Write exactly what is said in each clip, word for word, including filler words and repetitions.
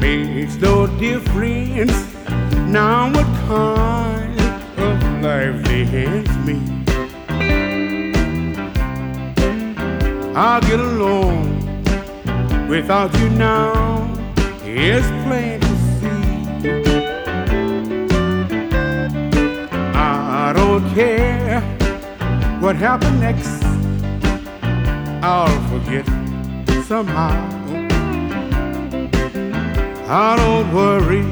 Makes no difference now what kind of life they hands me. I'll get along without you now, it's plain to see. I don't care what happened next, I'll forget somehow. I don't worry,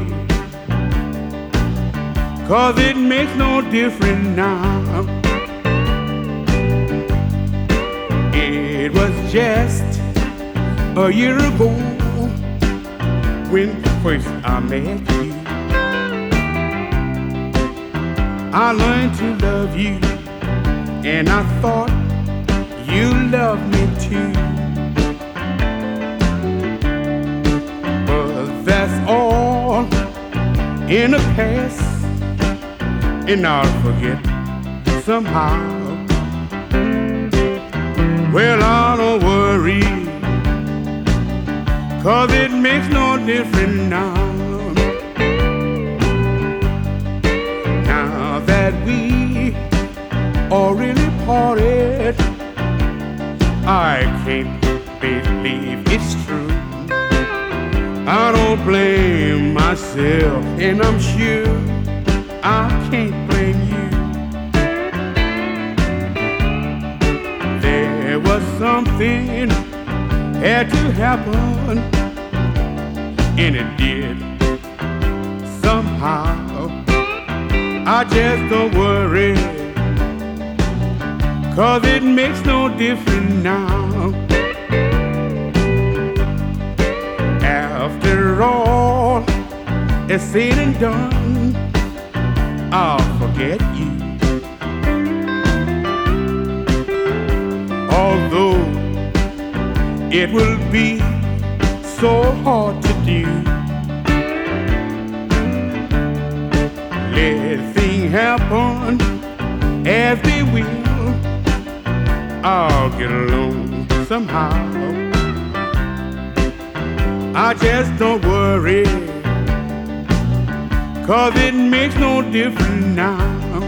'cause it makes no difference now. It was just a year ago when first I met you. I learned to love you, and I thought you loved me too. But that's all in the past, and I'll forget somehow. Well, I don't worry, 'cause it makes no difference now. Now that we already parted, I can't believe it's true. I don't blame myself, and I'm sure I can't blame you. There was something had to happen, and it did somehow. I just don't worry, 'cause it makes no difference now. After all is said and done, I'll forget you. Although it will be so hard to do, let things happen as they will, I'll get along somehow. I just don't worry, 'cause it makes no difference now.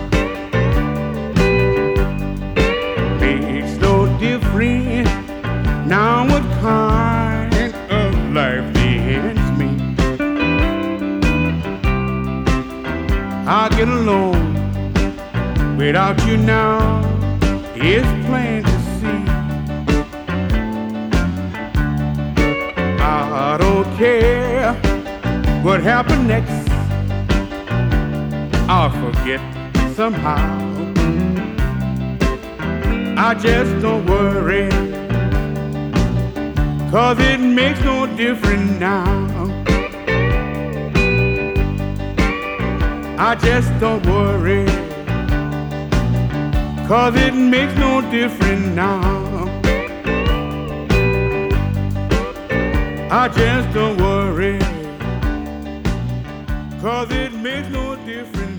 Makes no difference now what kind of life they hands me. I'll get along without you now, it's plain to see. I don't care what happened next, I'll forget somehow. I just don't worry, 'cause it makes no difference now. I just don't worry, 'cause it makes no difference now. I just don't worry, 'cause it makes no difference.